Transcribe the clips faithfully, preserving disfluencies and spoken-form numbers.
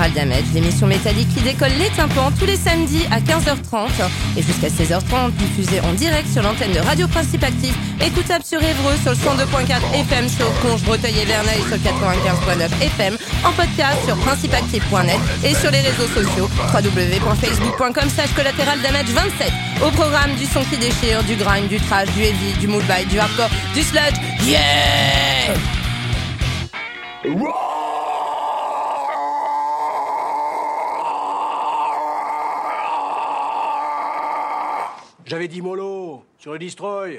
Lateral Damage, l'émission métallique qui décolle les tympans tous les samedis à quinze heures trente et jusqu'à seize heures trente, diffusée en direct sur l'antenne de Radio Principe Actif, écoutable sur Évreux sur le cent deux point quatre F M, sur Conches, Breteuil et Verneuil sur le quatre-vingt-quinze point neuf F M, en podcast sur principe actif point net et sur les réseaux sociaux w w w point facebook point com slash collateral damage vingt-sept. Au programme du son qui déchire, du grind, du trash, du heavy, du moodbite, du hardcore, du sludge. Yeah! J'avais dit mollo sur le destroy.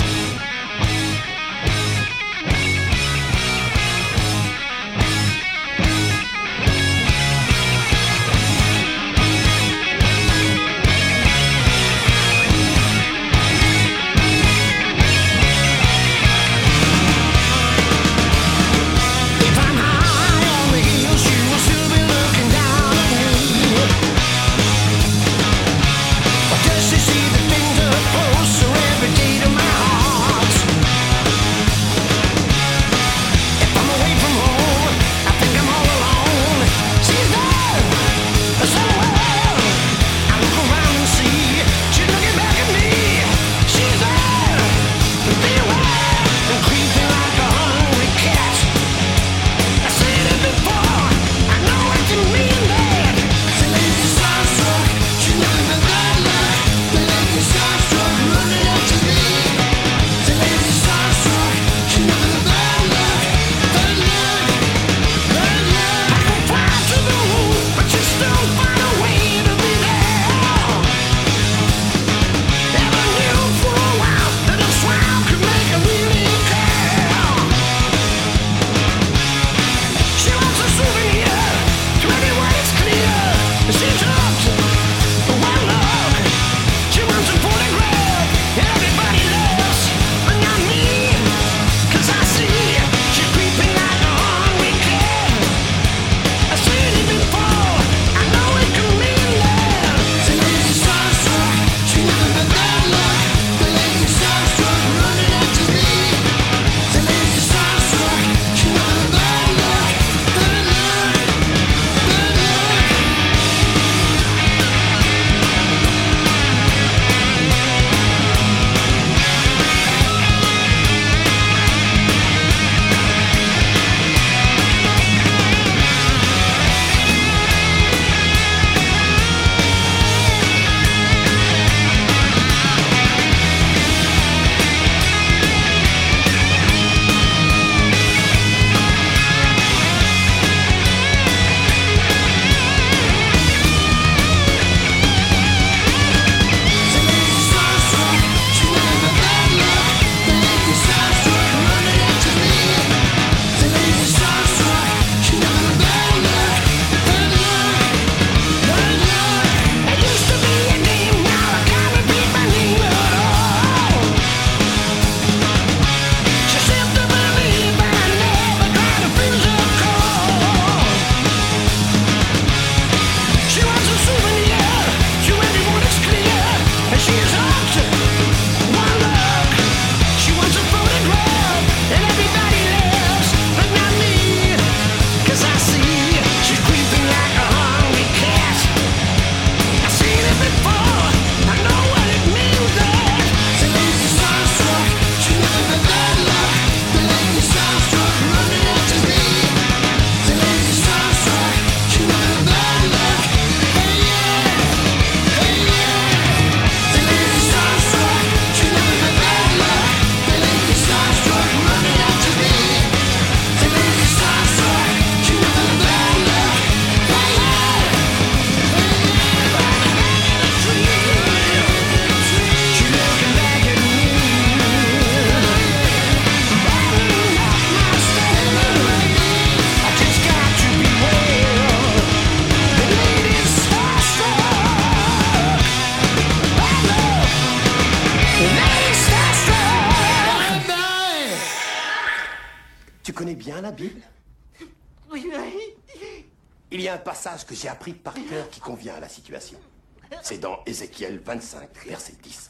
Il y a un passage que j'ai appris par cœur qui convient à la situation. C'est dans Ézéchiel vingt-cinq, verset dix.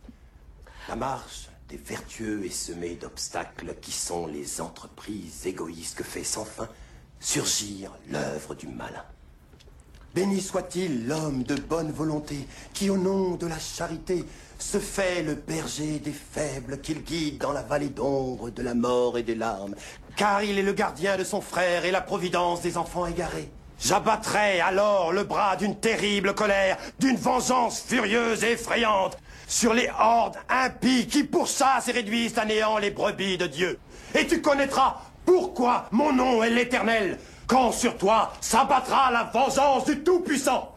La marche des vertueux est semée d'obstacles qui sont les entreprises égoïstes que fait sans fin surgir l'œuvre du malin. Béni soit-il l'homme de bonne volonté qui, au nom de la charité, se fait le berger des faibles qu'il guide dans la vallée d'ombre de la mort et des larmes. Car il est le gardien de son frère et la providence des enfants égarés. J'abattrai alors le bras d'une terrible colère, d'une vengeance furieuse et effrayante, sur les hordes impies qui pourchassent et réduisent à néant les brebis de Dieu. Et tu connaîtras pourquoi mon nom est l'Éternel, quand sur toi s'abattra la vengeance du Tout-Puissant.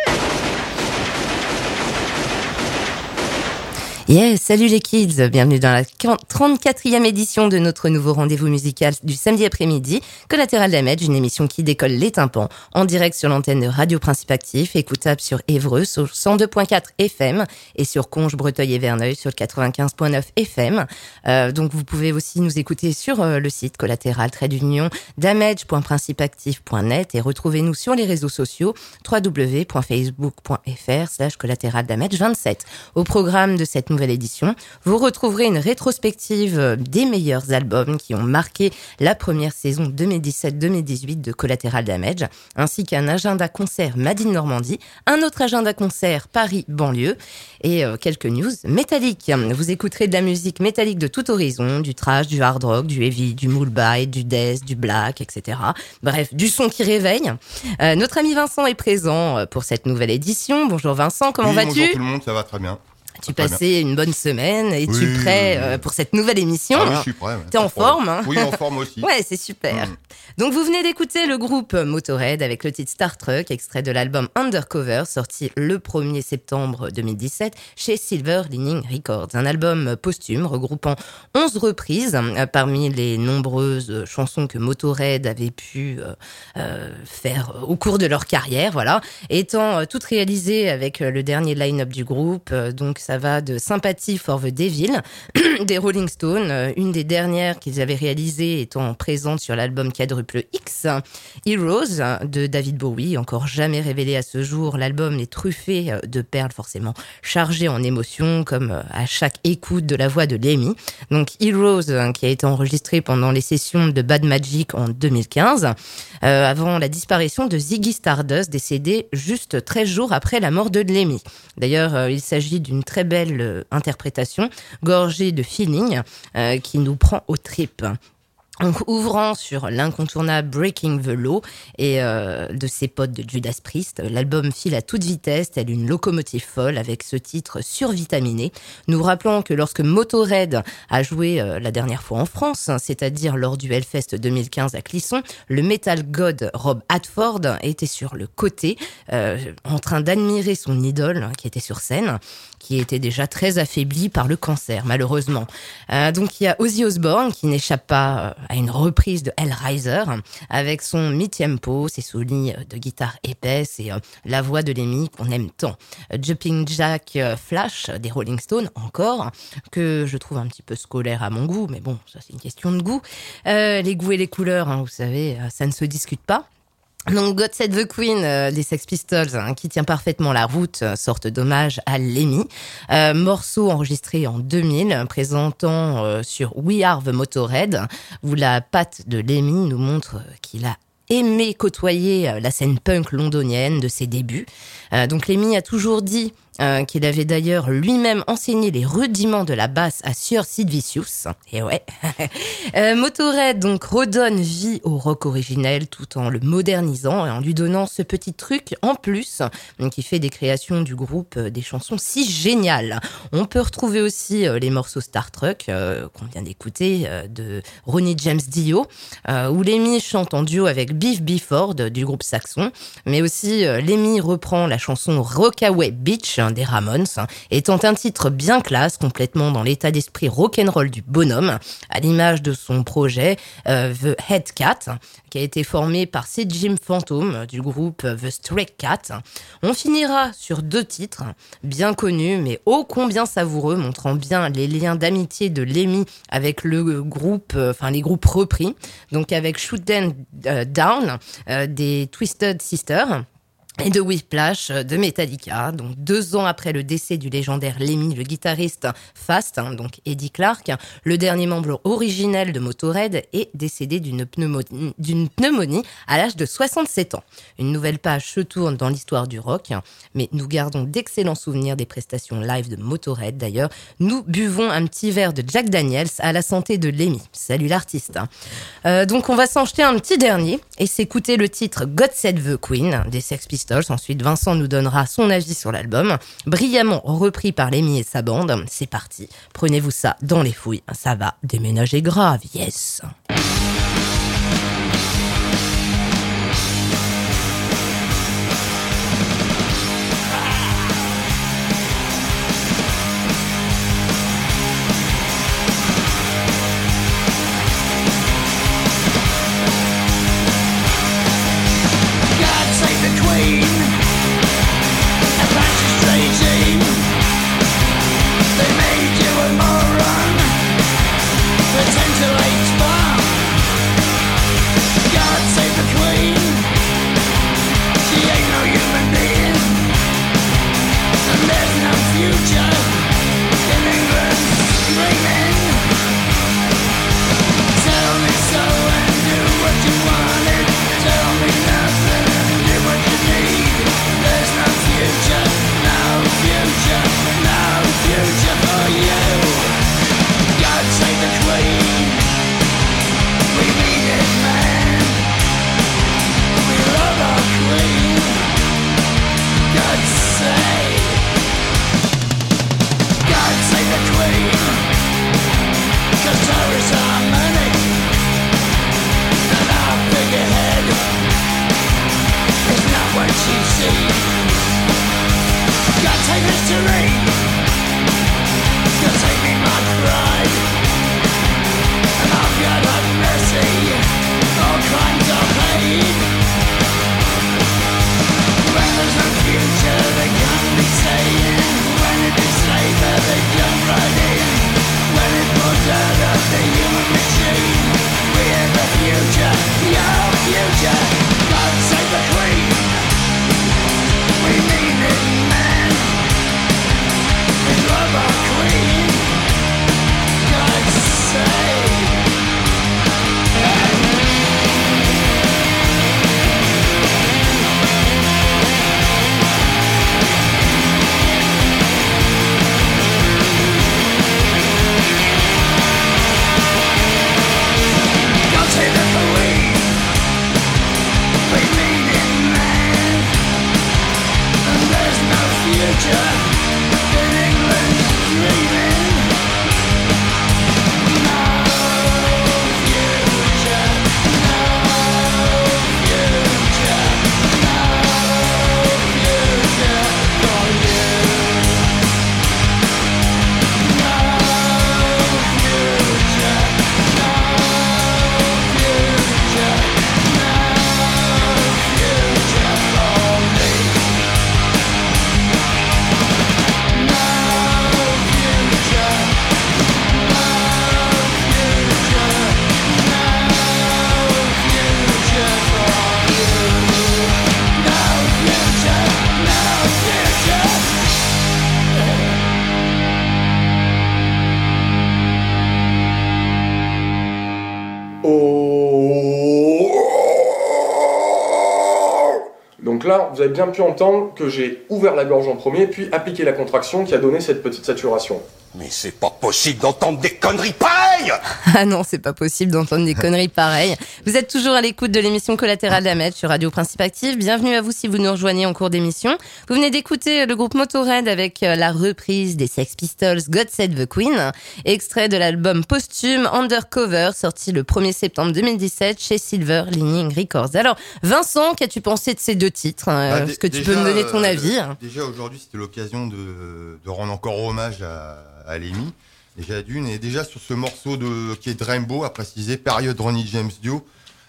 Yes, salut les kids, bienvenue dans la trente-quatrième édition de notre nouveau rendez-vous musical du samedi après-midi, Collateral Damage, une émission qui décolle les tympans, en direct sur l'antenne de Radio Principe Actif, écoutable sur Évreux sur cent deux virgule quatre F M et sur Conches, Breteuil et Verneuil sur le quatre-vingt-quinze virgule neuf F M. Euh, donc vous pouvez aussi nous écouter sur euh, le site collatéral trait d'union damage point principeactif point net et retrouvez-nous sur les réseaux sociaux w w w point facebook point f r slash collateral damage vingt-sept. Au programme de cette nouvelle édition, vous retrouverez une rétrospective des meilleurs albums qui ont marqué la première saison deux mille dix-sept deux mille dix-huit de Collateral Damage, ainsi qu'un agenda concert Made in Normandie, un autre agenda concert Paris banlieue et euh, quelques news métalliques. Vous écouterez de la musique métallique de tout horizon, du thrash, du hard rock, du heavy, du moolbite, du death, du black, et cetera. Bref, du son qui réveille. Euh, notre ami Vincent est présent pour cette nouvelle édition. Bonjour Vincent, comment oui, vas-tu ? Bonjour tout le monde, ça va très bien. Tu passais une bonne semaine et oui, tu es prêt oui, oui. euh, pour cette nouvelle émission. Ah oui, je suis prêt. Ouais, T'es en forme, hein ? Oui, en forme aussi. Ouais, c'est super. Mm. Donc vous venez d'écouter le groupe Motorhead avec le titre Star Trek, extrait de l'album Undercover, sorti le premier septembre deux mille dix-sept chez Silver Lining Records. Un album posthume regroupant onze reprises euh, parmi les nombreuses chansons que Motorhead avait pu euh, euh, faire au cours de leur carrière, voilà, étant euh, toutes réalisées avec le dernier line-up du groupe, euh, donc ça va de Sympathy for the Devil des Rolling Stones, une des dernières qu'ils avaient réalisées étant présente sur l'album Quadruple X, Heroes de David Bowie, encore jamais révélé à ce jour. L'album est truffé de perles forcément chargées en émotions, comme à chaque écoute de la voix de Lemmy. Donc Heroes, qui a été enregistré pendant les sessions de Bad Magic en deux mille quinze, euh, avant la disparition de Ziggy Stardust, décédé juste treize jours après la mort de Lemmy. D'ailleurs, euh, il s'agit d'une très belle interprétation, gorgée de feeling, euh, qui nous prend aux tripes. Donc, ouvrant sur l'incontournable Breaking the Law et euh, de ses potes de Judas Priest, l'album file à toute vitesse, tel une locomotive folle avec ce titre survitaminé. Nous rappelons que lorsque Motorhead a joué euh, la dernière fois en France, hein, c'est-à-dire lors du Hellfest deux mille quinze à Clisson, le metal god Rob Halford était sur le côté, euh, en train d'admirer son idole hein, qui était sur scène, qui était déjà très affaibli par le cancer, malheureusement. Euh, donc il y a Ozzy Osbourne qui n'échappe pas euh, à une reprise de Hellraiser, avec son mi-tempo, ses souliers de guitare épaisse et euh, la voix de Lemmy qu'on aime tant. Euh, Jumping Jack euh, Flash des Rolling Stones, encore, que je trouve un petit peu scolaire à mon goût, mais bon, ça c'est une question de goût. Euh, les goûts et les couleurs, hein, vous savez, ça ne se discute pas. Donc God Save the Queen euh, des Sex Pistols, hein, qui tient parfaitement la route, euh, sorte d'hommage à Lemmy. Euh, morceau enregistré en deux mille, présentant euh, sur We Are the Motorhead, où la patte de Lemmy nous montre euh, qu'il a aimé côtoyer euh, la scène punk londonienne de ses débuts. Euh, donc Lemmy a toujours dit Euh, qu'il avait d'ailleurs lui-même enseigné les rudiments de la basse à Sieur Sid Vicious. Et ouais. euh, Motorhead donc redonne vie au rock originel tout en le modernisant et en lui donnant ce petit truc en plus donc, qui fait des créations du groupe euh, des chansons si géniales. On peut retrouver aussi euh, les morceaux Star Trek euh, qu'on vient d'écouter euh, de Ronnie James Dio, euh, où Lemmy chante en duo avec Biff Bifford du groupe Saxon, mais aussi euh, Lemmy reprend la chanson Rockaway Beach des Ramones, étant un titre bien classe, complètement dans l'état d'esprit rock'n'roll du bonhomme, à l'image de son projet euh, The Head Cat, qui a été formé par Sid Jim Phantom du groupe The Stray Cat. On finira sur deux titres bien connus, mais ô combien savoureux, montrant bien les liens d'amitié de Lemmy avec le groupe, euh, enfin les groupes repris, donc avec Shoot Them Down euh, des Twisted Sisters, et de Whiplash de Metallica. Donc deux ans après le décès du légendaire Lemmy, le guitariste Fast, hein, donc Eddie Clark, le dernier membre originel de Motörhead, est décédé d'une pneumonie, d'une pneumonie à l'âge de soixante-sept ans. Une nouvelle page se tourne dans l'histoire du rock, mais nous gardons d'excellents souvenirs des prestations live de Motörhead. D'ailleurs, nous buvons un petit verre de Jack Daniels à la santé de Lemmy. Salut l'artiste. Euh, donc on va s'en jeter un petit dernier et s'écouter le titre God Save the Queen des Sex Pistols. Ensuite, Vincent nous donnera son avis sur l'album, brillamment repris par Lemmy et sa bande. C'est parti, prenez-vous ça dans les fouilles, ça va déménager grave, yes. Donc là, vous avez bien pu entendre que j'ai ouvert la gorge en premier, puis appliqué la contraction qui a donné cette petite saturation. Mais c'est pas possible d'entendre des conneries pareilles! Ah non, c'est pas possible d'entendre des conneries pareilles. Vous êtes toujours à l'écoute de l'émission Collatéral Damage sur Radio Principe Active. Bienvenue à vous si vous nous rejoignez en cours d'émission. Vous venez d'écouter le groupe Motörhead avec la reprise des Sex Pistols God Save the Queen, extrait de l'album posthume Undercover, sorti le premier septembre deux mille dix-sept chez Silver Lining Records. Alors, Vincent, qu'as-tu pensé de ces deux titres? bah, Est-ce que tu déjà, peux me donner ton euh, avis? Déjà, aujourd'hui, c'était l'occasion de, de rendre encore hommage à à Lemmy, déjà d'une, et déjà sur ce morceau de, qui est de Rainbow, à préciser, période Ronnie James Dio.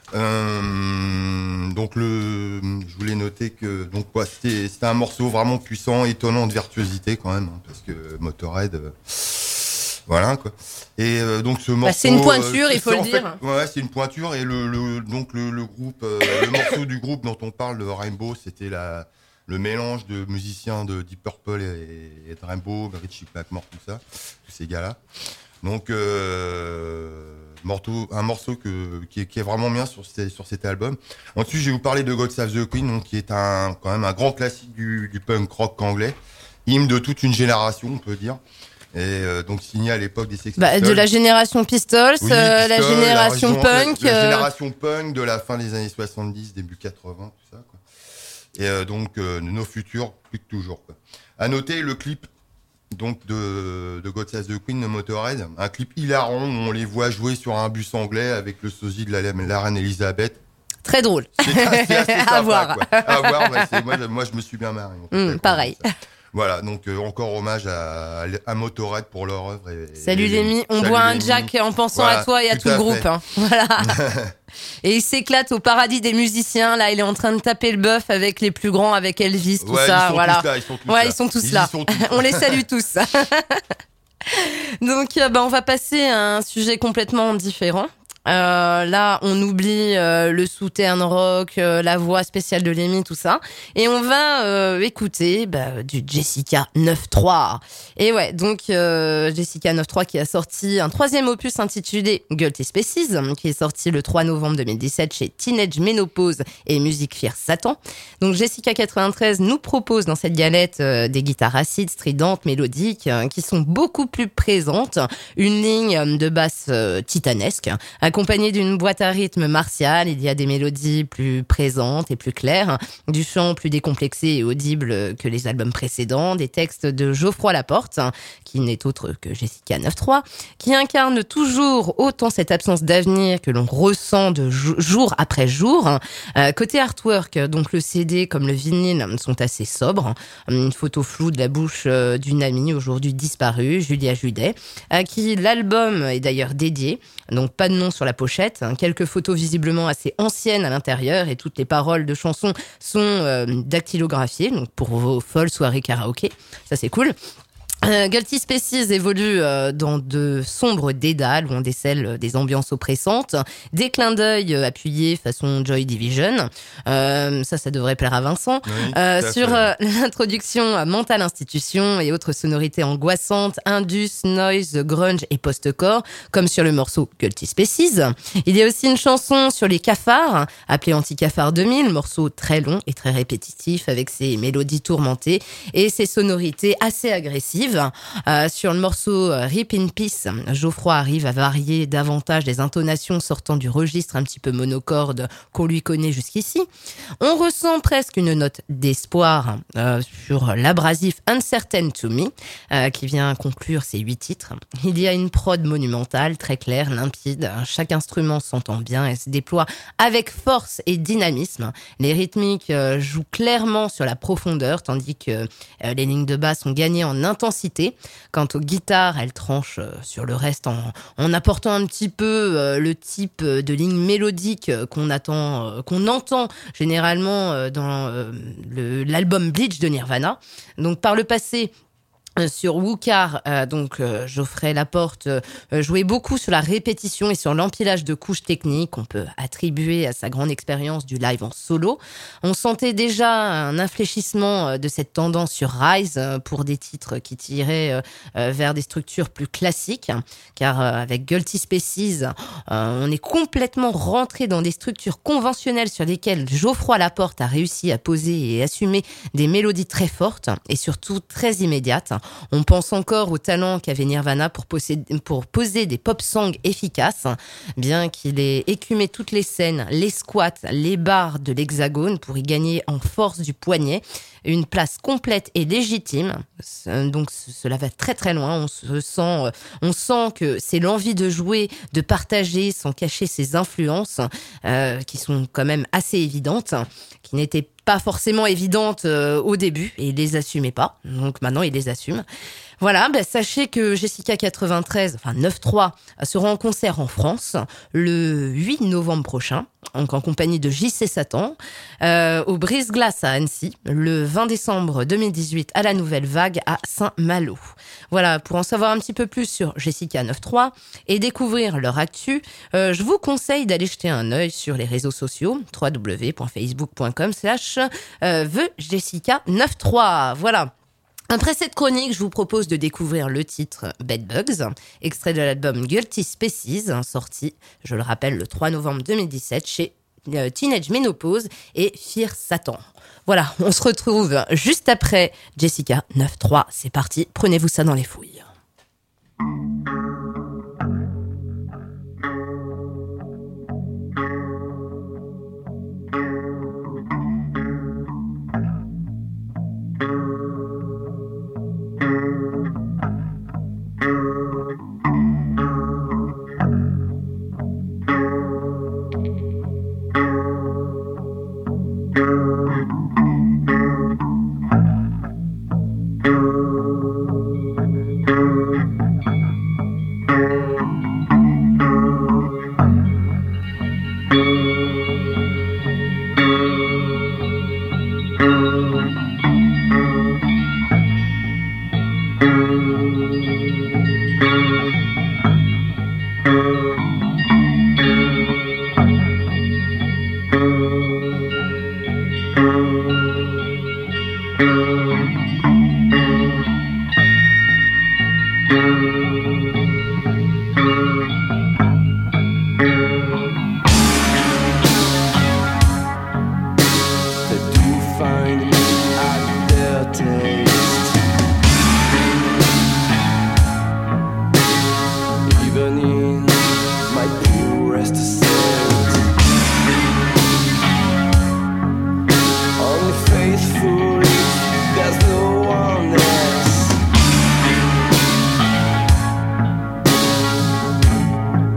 Euh, donc le, je voulais noter que donc ouais, c'était, c'était un morceau vraiment puissant, étonnant de virtuosité quand même, hein, parce que Motörhead, euh, voilà quoi. Et euh, donc ce morceau, bah, c'est une pointure, euh, il faut le dire. Fait, ouais, c'est une pointure et le, le donc le, le groupe, euh, le morceau du groupe dont on parle, le Rainbow, c'était la le mélange de musiciens de Deep Purple et, et Rainbow, Richie Blackmore, tout ça, tous ces gars-là. Donc, euh, morceau, un morceau que, qui, est, qui est vraiment bien sur, ces, sur cet album. Ensuite, je vais vous parler de God Save the Queen, donc, qui est un, quand même un grand classique du, du punk rock anglais, hymne de toute une génération, on peut dire. Et euh, donc signé à l'époque des Sex Pistols. Bah, de la génération Pistols, oui, euh, Pistols la génération la, punk. La, la euh... génération punk de la fin des années soixante-dix, début quatre-vingts, tout ça, quoi. Et euh, donc, euh, nos futurs, plus que toujours, quoi. À noter le clip donc de, de God Save the Queen de Motorhead, un clip hilarant où on les voit jouer sur un bus anglais avec le sosie de la, la reine Elisabeth. Très drôle. C'est assez, assez sympa, à voir. Quoi. À voir, ouais, c'est, moi, moi je me suis bien marré. Mmh, pareil. Voilà, donc euh, encore hommage à, à Motorhead pour leur œuvre. Et, Salut et, Lémi, on boit un Jack en pensant voilà, à toi et à tout, tout le groupe. Hein. Voilà. Et il s'éclate au paradis des musiciens. Là, il est en train de taper le bœuf avec les plus grands, avec Elvis, tout ouais, ça. Ils sont voilà. tous là, ils sont tous ouais, là. ils sont tous ils là. Sont tous on là. les salue tous. Donc, euh, bah, on va passer à un sujet complètement différent. Euh, là, on oublie euh, le southern rock, euh, la voix spéciale de Lémi, tout ça, et on va euh, écouter bah, du Jessica neuf trois. Et ouais, donc euh, Jessica neuf trois qui a sorti un troisième opus intitulé Guilty Species, qui est sorti le trois novembre deux mille dix-sept chez Teenage Menopause et Music Fear Satan. Donc Jessica quatre-vingt-treize nous propose dans cette galette euh, des guitares acides, stridentes, mélodiques, euh, qui sont beaucoup plus présentes, une ligne de basse euh, titanesque, accompagné d'une boîte à rythme martiale. Il y a des mélodies plus présentes et plus claires, du chant plus décomplexé et audible que les albums précédents, des textes de Geoffroy Laporte, qui n'est autre que Jessica neuf trois, qui incarne toujours autant cette absence d'avenir que l'on ressent de jour après jour. Euh, côté artwork, donc le C D comme le vinyle sont assez sobres. Une photo floue de la bouche d'une amie aujourd'hui disparue, Julia Judet, à qui l'album est d'ailleurs dédié. Donc pas de nom sur la pochette, hein, quelques photos visiblement assez anciennes à l'intérieur et toutes les paroles de chansons sont euh, dactylographiées, donc pour vos folles soirées karaoké, ça c'est cool. Euh, Guilty Species évolue euh, dans de sombres dédales où on décèle des ambiances oppressantes, des clins d'œil euh, appuyés façon Joy Division, euh, ça ça devrait plaire à Vincent, oui, euh, sur euh, l'introduction à Mental Institution et autres sonorités angoissantes, indus, noise, grunge et post-core, comme sur le morceau Guilty Species. Il y a aussi une chanson sur les cafards, appelée Anti-Cafard deux mille, morceau très long et très répétitif avec ses mélodies tourmentées et ses sonorités assez agressives. Euh, sur le morceau Rip in Peace, Geoffroy arrive à varier davantage des intonations sortant du registre un petit peu monocorde qu'on lui connaît jusqu'ici. On ressent presque une note d'espoir euh, sur l'abrasif Uncertain to Me, euh, qui vient conclure ces huit titres. Il y a une prod monumentale, très claire, limpide. Chaque instrument s'entend bien et se déploie avec force et dynamisme. Les rythmiques euh, jouent clairement sur la profondeur, tandis que euh, les lignes de basse ont gagné en intensité. Quant aux guitares, elles tranchent sur le reste en, en apportant un petit peu euh, le type de ligne mélodique qu'on attend, euh, qu'on entend généralement dans euh, le, l'album Bleach de Nirvana. Donc par le passé, sur Wookar, euh, donc euh, Geoffrey Laporte euh, jouait beaucoup sur la répétition et sur l'empilage de couches techniques qu'on peut attribuer à sa grande expérience du live en solo. On sentait déjà un infléchissement de cette tendance sur Rise euh, pour des titres qui tiraient euh, euh, vers des structures plus classiques, car euh, avec Guilty Species, euh, on est complètement rentré dans des structures conventionnelles sur lesquelles Geoffroy Laporte a réussi à poser et assumer des mélodies très fortes et surtout très immédiates. On pense encore au talent qu'avait Nirvana pour, posséder, pour poser des pop songs efficaces, bien qu'il ait écumé toutes les scènes, les squats, les bars de l'hexagone pour y gagner en force du poignet une place complète et légitime. Donc cela va très très loin. On se sent, on sent que c'est l'envie de jouer, de partager sans cacher ses influences, euh, qui sont quand même assez évidentes, qui n'étaient pas forcément évidentes euh, au début et il les assumait pas. Donc maintenant il les assume. Voilà, bah, sachez que Jessica quatre-vingt-treize, enfin neuf trois, sera en concert en France le huit novembre prochain, donc en compagnie de J C Satan, euh, au Brise-Glace à Annecy, le vingt décembre deux mille dix-huit à la Nouvelle Vague à Saint-Malo. Voilà, pour en savoir un petit peu plus sur Jessica neuf trois et découvrir leur actu, euh, je vous conseille d'aller jeter un œil sur les réseaux sociaux, w w w point facebook point com slash the Jessica neuf trois. Voilà. Après cette chronique, je vous propose de découvrir le titre Bed Bugs, extrait de l'album Guilty Species, sorti, je le rappelle, le trois novembre deux mille dix-sept chez euh, Teenage Menopause et Fear Satan. Voilà, on se retrouve juste après Jessica neuf trois. C'est parti, prenez-vous ça dans les fouilles. There's no one else.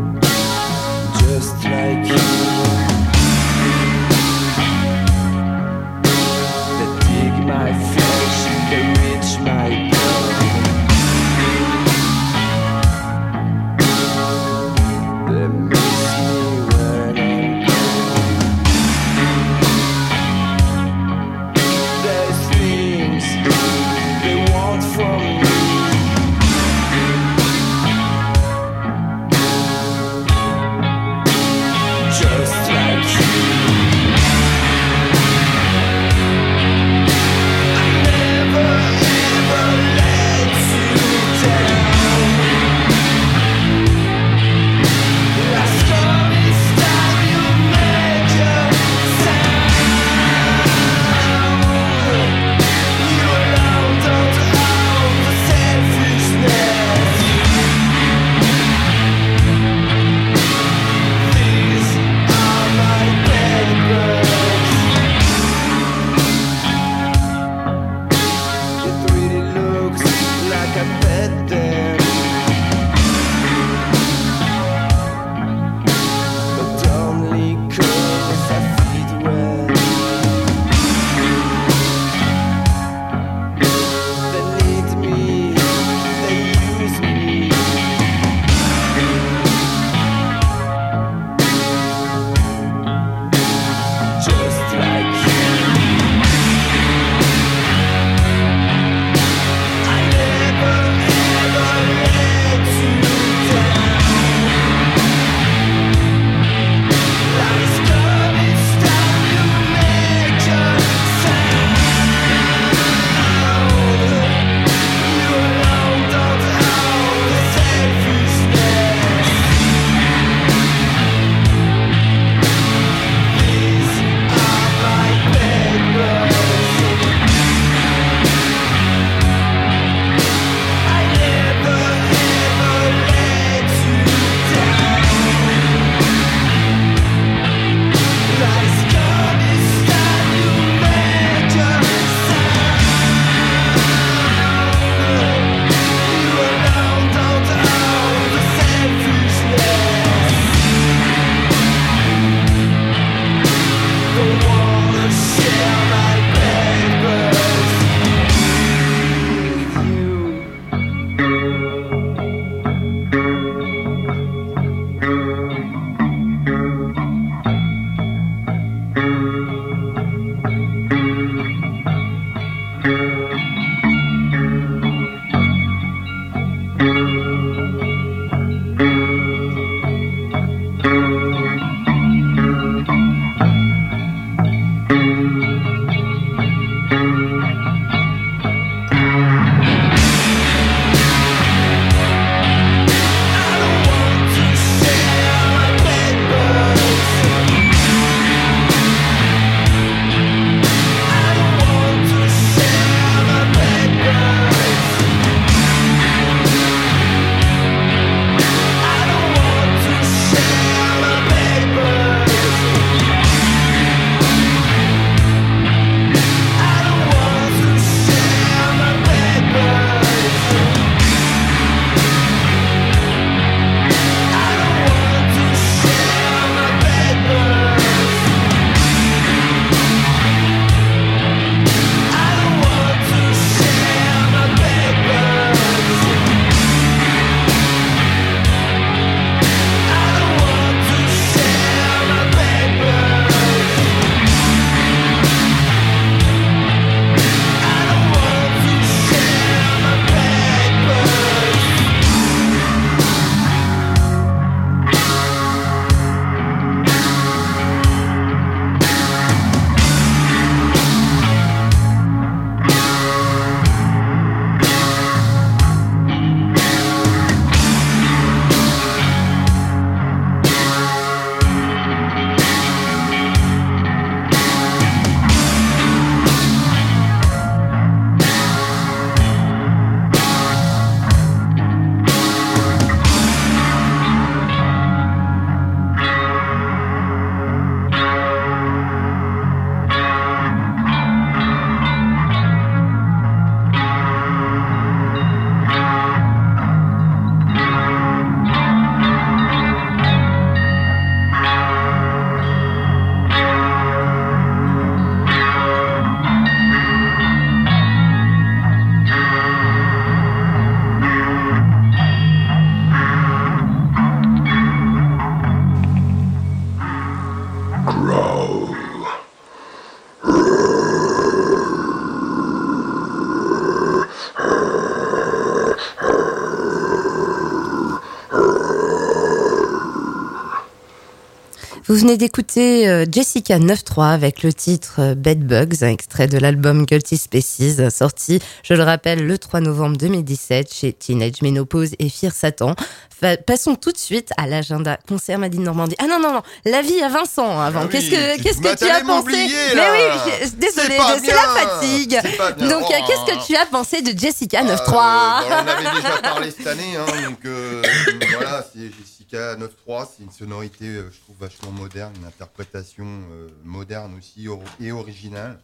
Vous venez d'écouter euh, Jessica neuf trois avec le titre euh, Bed Bugs, un extrait de l'album Guilty Species, sorti, je le rappelle, le trois novembre deux mille dix-sept chez Teenage Menopause et Fear Satan. Fa- passons tout de suite à l'agenda concert Madine Normandie. Ah non, non, non, l'avis à Vincent avant. Ah oui, qu'est-ce que, tu- qu'est-ce bah, que tu as t'allais pensé? m'oublier, Mais là. oui, j'ai- désolé, C'est pas c'est bien. la fatigue. C'est pas bien. Donc, euh, Oh. qu'est-ce que tu as pensé de Jessica neuf Euh, trois? bah, on avait déjà parlé cette année, hein, donc euh, voilà, c'est Jessica neuf trois, c'est une sonorité, euh, je trouve, vachement moderne, une interprétation euh, moderne aussi or- et originale.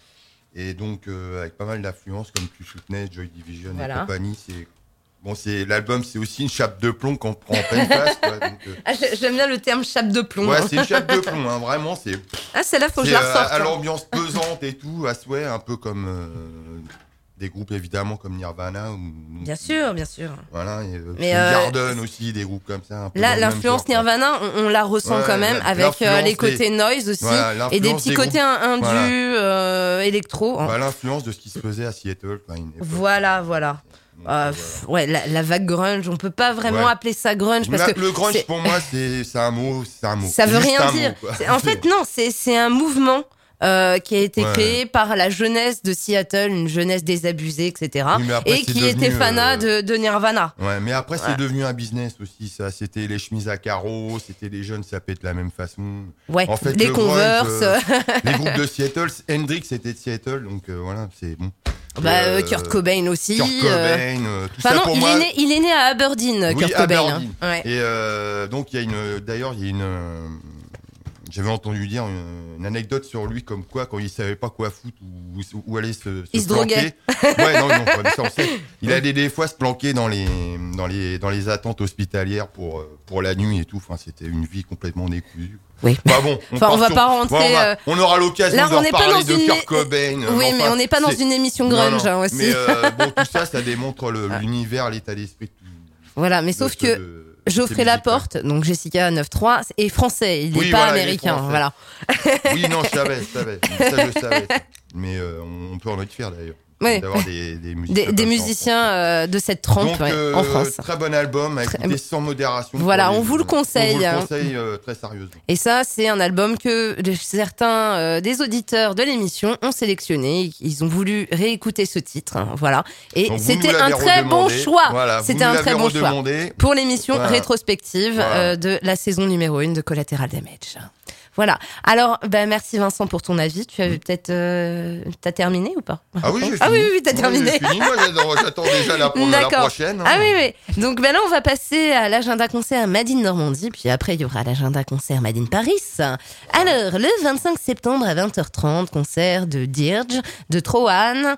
Et donc, euh, avec pas mal d'influences, comme tu soutenais, Joy Division Voilà. et compagnie, c'est... Bon, c'est, l'album, c'est aussi une chape de plomb qu'on prend en pleine face, quoi, donc, euh, Ah, j'ai- j'aime bien le terme chape de plomb. ouais, hein. c'est une chape de plomb, hein, vraiment, c'est... Ah, celle-là, faut que je C'est la euh, ressorte. à hein. l'ambiance pesante et tout, à souhait, un peu comme euh, des groupes évidemment comme Nirvana. Ou, Bien sûr, bien sûr. Voilà, et euh, Mais, euh, Soundgarden aussi, des groupes comme ça. Un peu Là, dans le même l'influence genre, quoi. Nirvana, on, on la ressent Ouais, quand même la- avec euh, les l'influence côtés des- noise aussi Voilà, et des l'influence petits des côtés groupes. indus Voilà. euh, électro. hein. Bah, l'influence de ce qui se faisait à Seattle. Quoi, à une époque. Voilà, voilà. Donc, Euh, euh, pff, ouais, la, la vague grunge, on peut pas vraiment Ouais. appeler ça grunge parce La- que le grunge c'est- pour moi, c'est, c'est un mot, c'est un mot. ça C'est veut juste rien un dire. mot, quoi. C'est- en fait, non, c'est c'est un mouvement. Euh, qui a été Ouais. créé par la jeunesse de Seattle, une jeunesse désabusée, et cetera. Oui, mais après, et c'est qui devenu, était fanat euh, de, de Nirvana. Ouais, mais après, c'est Ouais. devenu un business aussi, ça. C'était les chemises à carreaux, c'était les jeunes sapés de la même façon. Ouais, En fait, les le grunge, Converse. euh, les groupes de Seattle, Hendrix était de Seattle, donc euh, voilà, c'est bon. bah, Et, euh, euh, Kurt Cobain aussi. Kurt euh, Cobain, euh, tout Enfin ça non, pour il, moi. est né, il est né à Aberdeen, Oui, Kurt Cobain. Aberdeen. hein. Ouais. Et euh, donc il y a une, d'ailleurs il y a une, euh, j'avais entendu dire une, une anecdote sur lui comme quoi quand il savait pas quoi foutre ou où, où aller se, se Il se planquer. Ouais, non, non, ouais, mais ça, on sait. Il allait des fois se planquer dans les, dans les, dans les attentes hospitalières pour, euh, pour la nuit et tout. Enfin, c'était une vie complètement décousue. Oui. Enfin bon, on, Enfin, on part va sur- pas rentrer, Bon, on, va- euh, on aura l'occasion là, de on n'est pas reparler dans de une- Kurt Cobain. Oui, mais enfin, on n'est pas dans c'est- une émission Non, grunge non. hein, aussi. Mais euh, bon, tout ça, ça démontre le- l'univers, l'état d'esprit. de tout- Voilà, mais de sauf ce- que de- Geoffrey ces musiques-là. Laporte, donc Jessica neuf trois, est français, il n'est Oui, pas voilà, il est américain. français. Voilà. Oui, non, je savais, je savais. Ça, je savais. Mais euh, on peut en être fier d'ailleurs. Ouais. D'avoir des, des musiciens. Des, comme des ça en musiciens euh, de cette trempe Donc, ouais, euh, en France. très bon album, à Très- écouter sans modération. Voilà, pour on les- vous le conseille, On vous le hein. conseille euh, très sérieusement. Et ça, c'est un album que de- certains euh, des auditeurs de l'émission ont sélectionné. Ils ont voulu réécouter ce titre. hein, voilà. Et Donc, vous c'était nous un l'avez très bon redemandé. choix. Voilà, vous C'était nous un très l'avez bon choix. redemandé. Pour l'émission Voilà. rétrospective Voilà. euh, de la saison numéro un de Collateral Damage. Voilà. Alors, ben, merci Vincent pour ton avis. Tu avais peut-être... Euh, t'as terminé ou pas? Ah oui, j'ai Ah fini. oui, oui, oui, t'as terminé. j'ai fini. Moi, j'attends, j'attends déjà la, pro- la D'accord. prochaine. hein. Ah oui, oui. Donc ben là, on va passer à l'agenda concert Made in Normandie, puis après, il y aura l'agenda concert Made in Paris. Alors, le vingt-cinq septembre à vingt heures trente, concert de Dirge, de Trohan,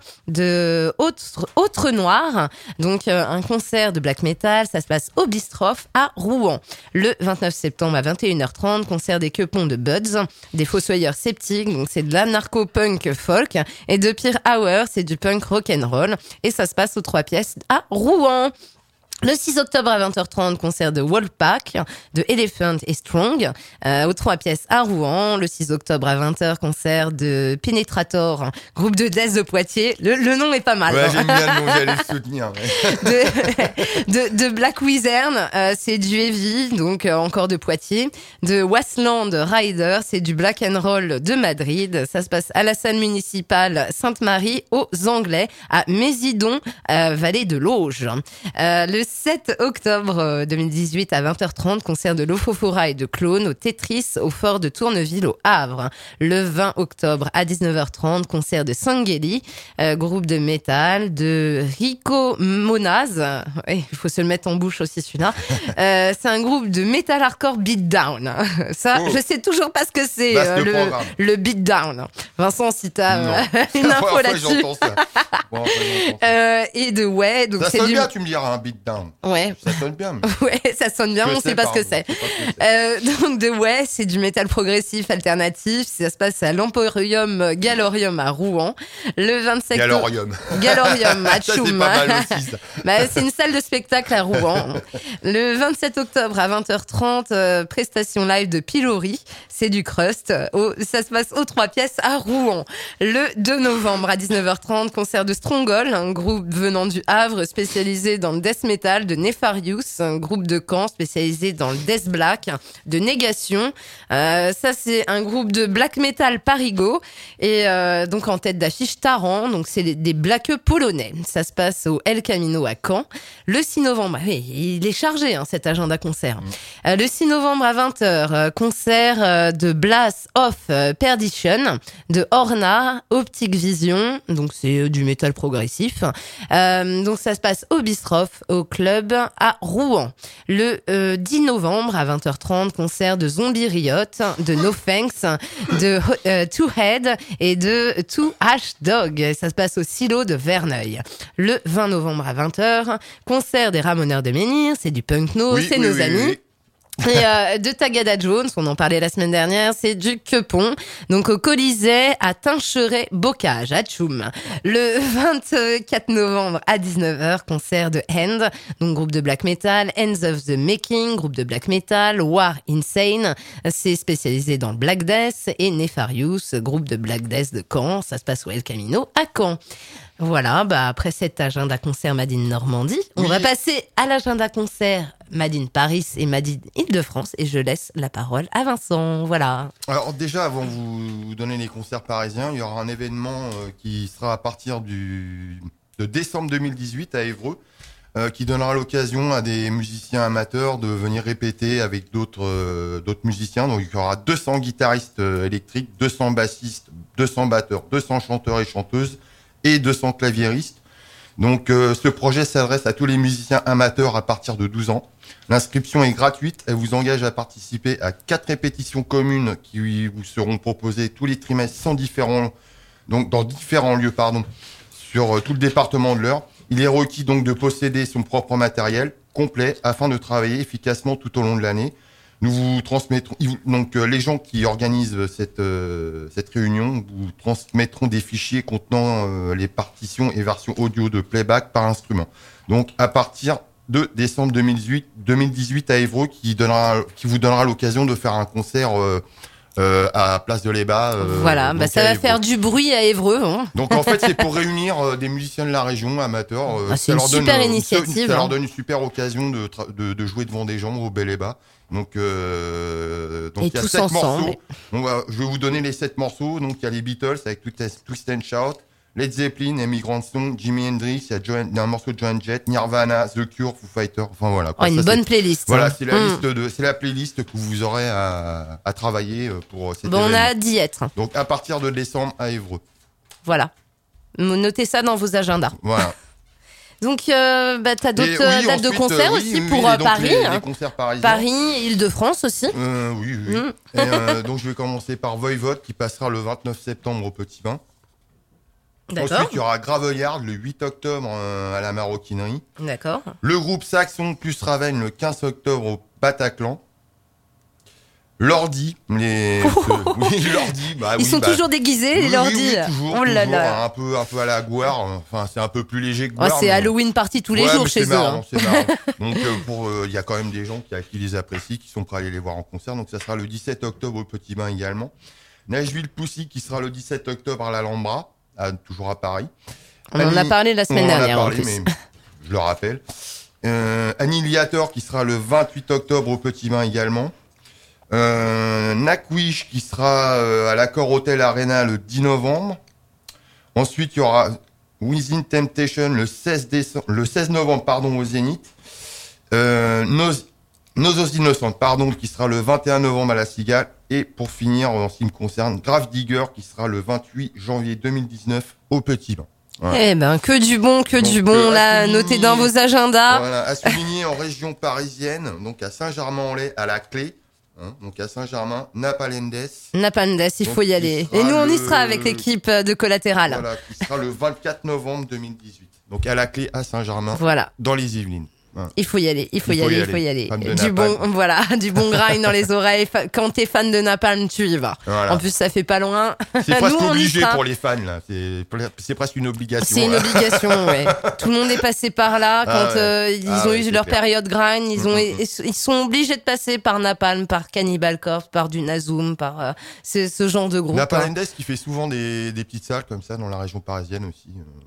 de Autre, Autre Noir. Donc, euh, un concert de black metal, ça se passe au Bistroff à Rouen. Le vingt-neuf septembre à vingt et une heures trente, concert des Quepons de Buds, des Fossoyeurs Sceptiques, donc c'est de la narco-punk folk, et de Peer Hour, c'est du punk rock'n'roll, et ça se passe aux trois pièces à Rouen. Le six octobre à vingt heures trente, concert de Wolfpack, de Elephant et Strong, euh, aux trois pièces à Rouen. Le six octobre à vingt heures, concert de Penetrator, groupe de death de Poitiers. Le, le nom est pas mal. Ouais, hein. j'aime bien le nom, j'allais le soutenir. ouais. de, de, de Black Wizard, euh, c'est du heavy, donc euh, encore de Poitiers. De Wasteland Rider, c'est du black and roll de Madrid. Ça se passe à la salle municipale Sainte-Marie aux Anglais, à Mésidon, euh, vallée de l'Auge. Euh, le sept octobre deux mille dix-huit à vingt heures trente, concert de l'Ofofora et de Clone au Tetris au fort de Tourneville au Havre. Le vingt octobre à dix-neuf heures trente, concert de Sangeli, euh, groupe de métal, de Rico Monaz. Ouais, il faut se le mettre en bouche aussi celui-là. Euh, c'est un groupe de metal hardcore beatdown. Ça, Oh. je sais toujours pas ce que c'est Vaste euh, le, programme. le beatdown. Vincent, si t'as Non. euh, C'est une la info première fois que là-dessus. j'entends ça. Bon, après, j'entends ça. Euh, et de ouais, donc Ça c'est sonne du bien, tu me diras, un beatdown. ouais. Ça sonne bien. mais Ouais, ça sonne bien, je on sait pas ce que pardon, c'est. je sais pas ce que c'est. Euh, donc de ouais, c'est du métal progressif alternatif. Ça se passe à l'Emporium Galorium à Rouen. Le vingt-sept Galorium. Galorium à Ça, c'est Tchoum. pas mal aussi, ça. Bah, c'est une salle de spectacle à Rouen. Le vingt-sept octobre à vingt heures trente, euh, prestation live de Pilori, c'est du crust. Au, ça se passe aux trois pièces à Rouen. Le deux novembre à dix-neuf heures trente, concert de Stronghold, un groupe venant du Havre spécialisé dans le death metal metal de Nefarious, un groupe de Caen spécialisé dans le death black, de Négation. Euh, ça, c'est un groupe de black metal parigo. Et euh, donc, en tête d'affiche, Taran. Donc, c'est des blackeux polonais. Ça se passe au El Camino à Caen. Le six novembre, oui, il est chargé, hein, cet agenda concert. Mmh. Euh, le six novembre à vingt heures, euh, concert euh, de Blast of euh, Perdition, de Orna, Optic Vision. Donc, c'est euh, du métal progressif. Euh, donc, ça se passe au Bistroff, au club à Rouen. Le euh, dix novembre à vingt heures trente, concert de Zombie Riot, de No Thanks, de euh, Two Head et de Two Hash Dog. Ça se passe au Silo de Verneuil. Le vingt novembre à vingt heures, concert des Ramoneurs de Menhir, c'est du punk no, Oui, c'est oui, nos oui, amis. oui, oui. Et euh, de Tagada Jones, on en parlait la semaine dernière, c'est du Quepon, donc au Colisée à Tincheret-Bocage, à Tchoum. Le vingt-quatre novembre à dix-neuf heures, concert de End, donc groupe de black metal, Ends of the Making, groupe de black metal, War Insane, c'est spécialisé dans le Black Death, et Nefarious, groupe de Black Death de Caen, ça se passe au El Camino à Caen. Voilà, bah après cet agenda concert Made in Normandie, on Oui. va passer à l'agenda concert Made in Paris et Made in Île-de-France et je laisse la parole à Vincent. Voilà. Alors déjà, avant de vous donner les concerts parisiens, il y aura un événement euh, qui sera à partir du, de décembre deux mille dix-huit à Évreux, euh, qui donnera l'occasion à des musiciens amateurs de venir répéter avec d'autres euh, d'autres musiciens. Donc il y aura deux cents guitaristes euh, électriques, deux cents bassistes, deux cents batteurs, deux cents chanteurs et chanteuses et deux cents claviéristes. Donc euh, ce projet s'adresse à tous les musiciens amateurs à partir de douze ans. L'inscription est gratuite, elle vous engage à participer à quatre répétitions communes qui vous seront proposées tous les trimestres sans différents, donc dans différents lieux, pardon, sur euh, tout le département de l'Eure. Il est requis donc de posséder son propre matériel complet afin de travailler efficacement tout au long de l'année. Nous vous transmettrons, donc euh, les gens qui organisent cette euh, cette réunion vous transmettront des fichiers contenant euh, les partitions et versions audio de playback par instrument. Donc à partir de décembre deux mille dix-huit, deux mille dix-huit à Évreux, qui donnera, qui vous donnera l'occasion de faire un concert euh, euh, à Place de l'Ébat. Euh, voilà, bah ça va faire du bruit à Évreux. Hein. Donc en fait, c'est pour réunir euh, des musiciens de la région, amateurs. Euh, ah, c'est une leur super donne, initiative. Ça, ça hein. leur donne une super occasion de, tra- de, de jouer devant des gens au Bel et Bas. Donc, euh, donc Et il y a tous sept ensemble. morceaux. Donc, euh, je vais vous donner les sept morceaux. Donc il y a les Beatles avec Twist and Shout, Led Zeppelin, Emigrant Song, Jimi Hendrix, il y a, Joan, il y a un morceau de Joan Jett, Nirvana, The Cure, Foo Fighters. Enfin voilà. Oh, une ça, bonne c'est, playlist. Voilà, hein. c'est la mmh. liste de, c'est la playlist que vous aurez à, à travailler pour cet Bon, on événement. a hâte d'y être. Donc à partir de décembre à Évreux. Voilà. Notez ça dans vos agendas. Voilà. Donc, euh, bah, t'as d'autres Et euh, oui, dates de ensuite, concert euh, aussi oui, pour oui, euh, et donc Paris. Les, hein. les concerts parisiens. Paris, Île-de-France aussi. Euh, oui, oui. Mm. Et, euh, donc je vais commencer par Voivode qui passera le vingt-neuf septembre au Petit Bain. D'accord. Ensuite, il y aura Graveillard le huit octobre euh, à la Maroquinerie. D'accord. Le groupe Saxon plus Raven le quinze octobre au Bataclan. Lordi, les... oui, Lordi, bah Ils oui, sont bah... toujours déguisés, oui, les oui, Lordi. oui, toujours, oh là toujours, là. un peu, un peu à la Gouare. Enfin, c'est un peu plus léger que Oh, Gouare. c'est mais... Halloween party tous les Ouais, jours mais chez c'est eux. marrant, hein. c'est marrant. Donc, il euh, pour, euh, y a quand même des gens qui, qui les apprécient, qui sont prêts à aller les voir en concert. Donc, ça sera le dix-sept octobre au Petit Bain également. Nashville Pussy qui sera le dix-sept octobre à l'Alhambra, à, toujours à Paris. On en a parlé la semaine on en a dernière parlé, en plus. mais je le rappelle. Euh, Annihilator qui sera le vingt-huit octobre au Petit Bain également. Euh, Nakwish qui sera euh, à l'Accor Hotel Arena le dix novembre. Ensuite, il y aura Within Temptation le seize décembre, le seize novembre pardon, au Zénith. Euh, Nos, Nos Innocentes pardon, qui sera le vingt et un novembre à la Cigale. Et pour finir, en ce qui me concerne, Grave Digger qui sera le vingt-huit janvier deux mille dix-neuf au Petit Bain. Voilà. Eh ben, que du bon, que Donc, du bon, euh, là, à notez souligner- dans vos agendas. Voilà, à souligner en région parisienne, donc à Saint-Germain-en-Laye, à la Clé, hein, donc à Saint-Germain, Napalendes. Napandes, il Donc, faut y qui aller. sera Et nous, on y le- sera avec l'équipe de Collatéral. Voilà, qui sera le vingt-quatre novembre deux mille dix-huit. Donc à la Clé, à Saint-Germain, Voilà. dans les Yvelines. Voilà. Il faut y aller, il faut y, aller, il faut y aller. Femme de Du Napalm. bon, voilà, du bon grind dans les oreilles. Fa- Quand t'es fan de Napalm, tu y vas. Voilà. En plus, ça fait pas loin. C'est presque Nous, on y obligé sera. pour les fans, là. C'est, c'est presque une obligation. C'est une là. obligation, ouais. Tout le monde est passé par là quand Ah ouais. euh, ils Ah ont ouais, eu c'est leur clair. période grind. Ils ont, Mm, mm, ils sont obligés de passer par Napalm, par Cannibal Corpse, par du Nazum, par euh, ce, ce genre de groupe. hein. Napalendes qui fait souvent des, des petites salles comme ça dans la région parisienne aussi. euh.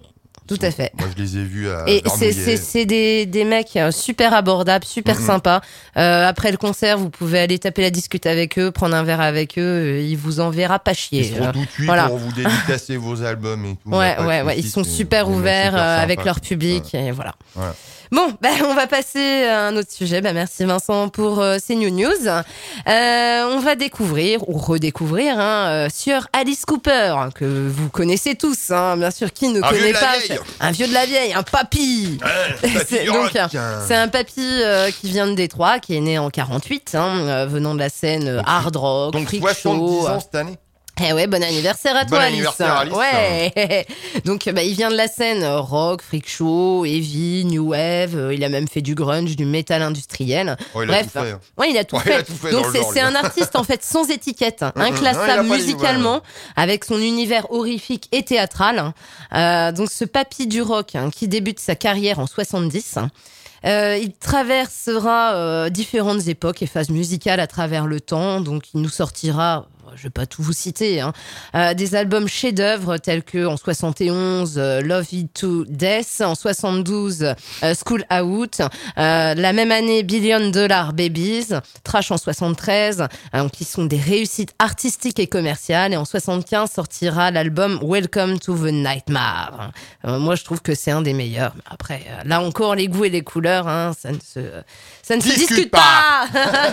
Tout à fait. Moi, je les ai vus à Et c'est, Vernouillet. c'est, c'est des, des mecs super abordables, super Mm-hmm. sympas. Euh, après le concert, vous pouvez aller taper la discute avec eux, prendre un verre avec eux. Ils vous enverra pas chier. Ils seront tout de suite voilà. pour vous dédicacer vos albums et tout. Ouais, ouais, ouais. Ils sont super ouverts super euh, avec sympas. leur public Ouais. et voilà. Ouais. Bon, bah, on va passer à un autre sujet. Bah, merci Vincent pour euh, ces new news. Euh, on va découvrir ou redécouvrir hein, euh, Sir Alice Cooper que vous connaissez tous, hein, bien sûr. Qui ne Un vieux connaît de la pas vieille. un vieux de la vieille, un papy. Ouais, papy C'est, rock. donc, c'est un papy euh, qui vient de Détroit, qui est né en quarante-huit, hein, euh, venant de la scène euh, Donc, hard rock, Donc freak soixante-dix show. ans cette année. Eh ouais, bon anniversaire à Bon toi, Alice. anniversaire, Alice. Ouais. Donc, bah, il vient de la scène euh, rock, freak show, heavy, new wave. euh, il a même fait du grunge, du métal industriel. Oh, il a Bref, tout fait, hein. ouais, il a tout Ouais, fait. il a tout fait Donc, dans le c'est, genre, c'est lui. un artiste en fait sans étiquette, hein, Mm, mm. inclassable Ouais, il a pas musicalement, dit, avec son univers horrifique et théâtral. hein. Euh, donc, ce papy du rock hein, qui débute sa carrière en soixante-dix. hein, Euh, il traversera euh, différentes époques et phases musicales à travers le temps. Donc, il nous sortira, je vais pas tout vous citer, hein, euh, des albums chefs-d'œuvre tels que en soixante et onze euh, Love It to Death, en soixante-douze euh, School Out, euh, la même année Billion Dollar Babies, Trash en soixante-treize, hein, qui sont des réussites artistiques et commerciales. Et en soixante-quinze sortira l'album Welcome to the Nightmare. Euh, moi, je trouve que c'est un des meilleurs. Mais après, euh, là encore, les goûts et les couleurs, hein, ça ne se, ça ne se Discute discute pas.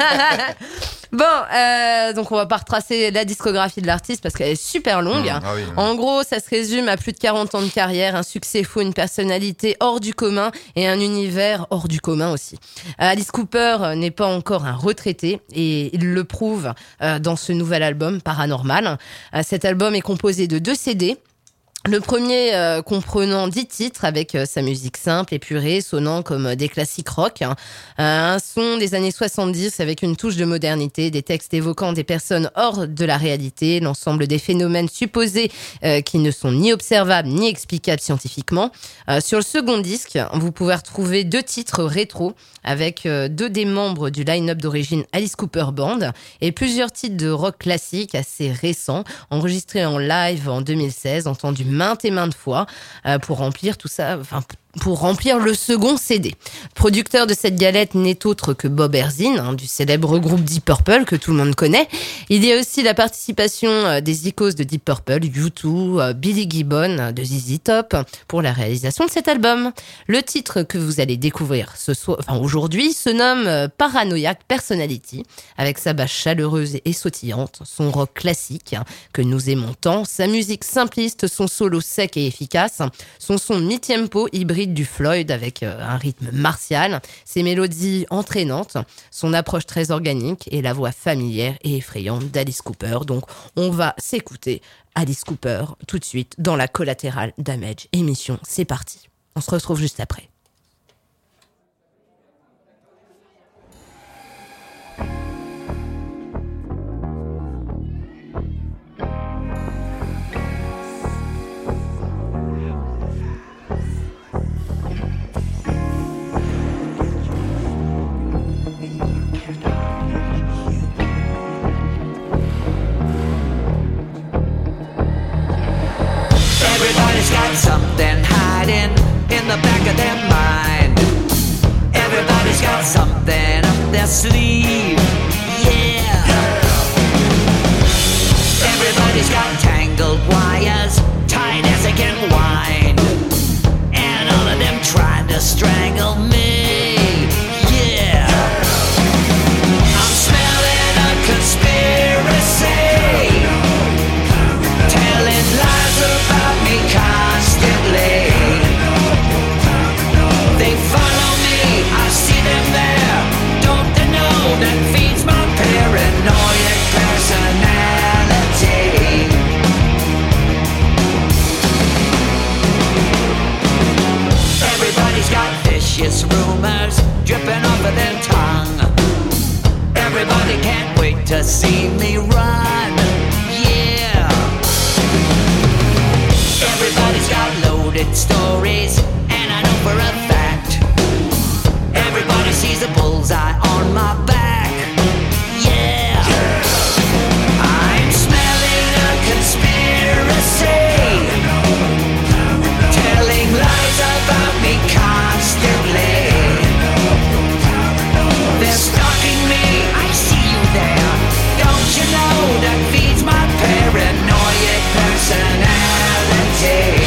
Bon, euh, donc on va pas retracer la discographie de l'artiste parce qu'elle est super longue. Mmh, ah oui, oui. En gros, ça se résume à plus de quarante ans de carrière, un succès fou, une personnalité hors du commun et un univers hors du commun aussi. Alice Cooper n'est pas encore un retraité et il le prouve euh, dans ce nouvel album Paranormal. Euh, cet album est composé de deux C D. Le premier euh, comprenant dix titres avec euh, sa musique simple, épurée, sonnant comme euh, des classiques rock. Hein. Euh, un son des années soixante-dix avec une touche de modernité, des textes évoquant des personnes hors de la réalité, l'ensemble des phénomènes supposés euh, qui ne sont ni observables ni explicables scientifiquement. Euh, sur le second disque, vous pouvez retrouver deux titres rétro avec euh, deux des membres du line-up d'origine Alice Cooper Band et plusieurs titres de rock classique assez récents, enregistrés en live en deux mille seize, entendus maintes et maintes fois euh, pour remplir tout ça, enfin pour remplir le second C D. Producteur de cette galette n'est autre que Bob Ezrin, hein, du célèbre groupe Deep Purple que tout le monde connaît. Il y a aussi la participation euh, des icônes de Deep Purple, U deux, euh, Billy Gibbon euh, de Z Z Top pour la réalisation de cet album. Le titre que vous allez découvrir ce soir, enfin aujourd'hui, se nomme euh, Paranoiac Personality, avec sa basse chaleureuse et sautillante, son rock classique hein, que nous aimons tant, sa musique simpliste, son solo sec et efficace, son son mi-tempo hybride du Floyd avec euh, un rythme martial, ses mélodies entraînantes, son approche très organique et la voix familière et effrayante d'Alice Cooper. Donc on va s'écouter Alice Cooper tout de suite dans la Collateral Damage émission. C'est parti. On se retrouve juste après. Everybody's got something hiding in the back of their mind. Everybody's got something up their sleeve. Yeah. Everybody's got tangled wires, tight as they can wind. And all of them trying to strangle me. Yeah. I'm smelling a conspiracy, telling lies about me constantly. They follow me, I see them there. Don't they know that feeds my paranoid personality? Everybody's got vicious rumors dripping off of their tongue. Everybody can't wait to see me run. Yeah. Everybody's got loaded stories, and I know for a fact everybody sees a bullseye on my back. Yeah. I'm smelling a conspiracy, telling lies me, I see you there. Don't you know that feeds my paranoid personality?